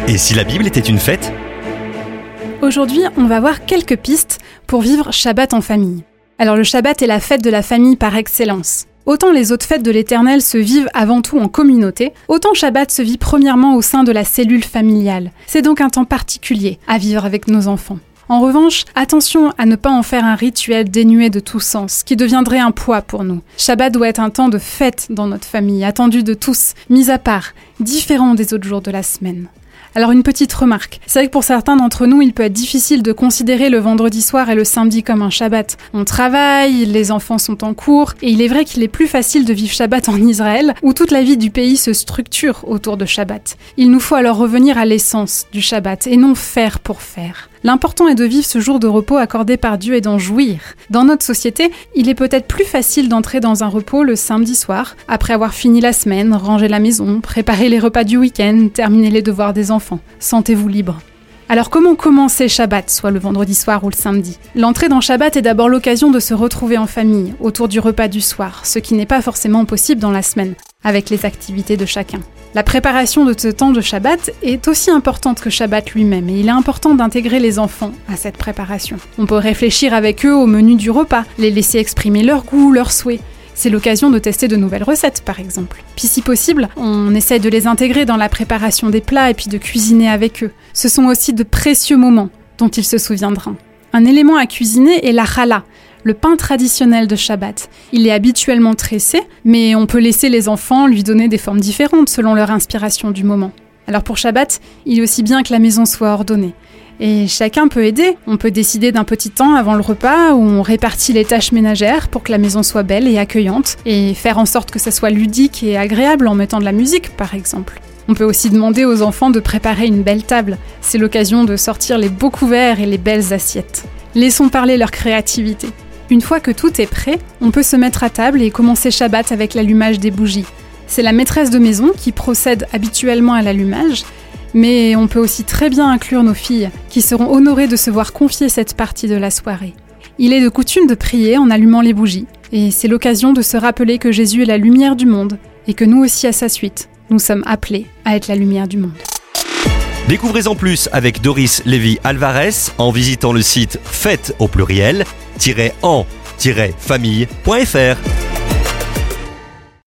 Et si la Bible était une fête ? Aujourd'hui, on va voir quelques pistes pour vivre Shabbat en famille. Alors le Shabbat est la fête de la famille par excellence. Autant les autres fêtes de l'Éternel se vivent avant tout en communauté, autant Shabbat se vit premièrement au sein de la cellule familiale. C'est donc un temps particulier à vivre avec nos enfants. En revanche, attention à ne pas en faire un rituel dénué de tout sens, qui deviendrait un poids pour nous. Shabbat doit être un temps de fête dans notre famille, attendu de tous, mis à part, différent des autres jours de la semaine. Alors une petite remarque, c'est vrai que pour certains d'entre nous, il peut être difficile de considérer le vendredi soir et le samedi comme un Shabbat. On travaille, les enfants sont en cours, et il est vrai qu'il est plus facile de vivre Shabbat en Israël, où toute la vie du pays se structure autour de Shabbat. Il nous faut alors revenir à l'essence du Shabbat, et non faire pour faire. L'important est de vivre ce jour de repos accordé par Dieu et d'en jouir. Dans notre société, il est peut-être plus facile d'entrer dans un repos le samedi soir, après avoir fini la semaine, rangé la maison, préparé les repas du week-end, terminé les devoirs des enfants. Sentez-vous libre. Alors comment commencer Shabbat, soit le vendredi soir ou le samedi ? L'entrée dans Shabbat est d'abord l'occasion de se retrouver en famille, autour du repas du soir, ce qui n'est pas forcément possible dans la semaine, avec les activités de chacun. La préparation de ce temps de Shabbat est aussi importante que Shabbat lui-même, et il est important d'intégrer les enfants à cette préparation. On peut réfléchir avec eux au menu du repas, les laisser exprimer leur goût, leurs souhaits. C'est l'occasion de tester de nouvelles recettes, par exemple. Puis si possible, on essaie de les intégrer dans la préparation des plats et puis de cuisiner avec eux. Ce sont aussi de précieux moments dont ils se souviendront. Un élément à cuisiner est la challah, le pain traditionnel de Shabbat. Il est habituellement tressé, mais on peut laisser les enfants lui donner des formes différentes selon leur inspiration du moment. Alors pour Shabbat, il est aussi bien que la maison soit ordonnée. Et chacun peut aider. On peut décider d'un petit temps avant le repas où on répartit les tâches ménagères pour que la maison soit belle et accueillante et faire en sorte que ça soit ludique et agréable en mettant de la musique, par exemple. On peut aussi demander aux enfants de préparer une belle table. C'est l'occasion de sortir les beaux couverts et les belles assiettes. Laissons parler leur créativité. Une fois que tout est prêt, on peut se mettre à table et commencer Shabbat avec l'allumage des bougies. C'est la maîtresse de maison qui procède habituellement à l'allumage, mais on peut aussi très bien inclure nos filles, qui seront honorées de se voir confier cette partie de la soirée. Il est de coutume de prier en allumant les bougies, et c'est l'occasion de se rappeler que Jésus est la lumière du monde, et que nous aussi à sa suite, nous sommes appelés à être la lumière du monde. Découvrez en plus avec Doris Lévy-Alvarez en visitant le site fête au pluriel-en-famille.fr.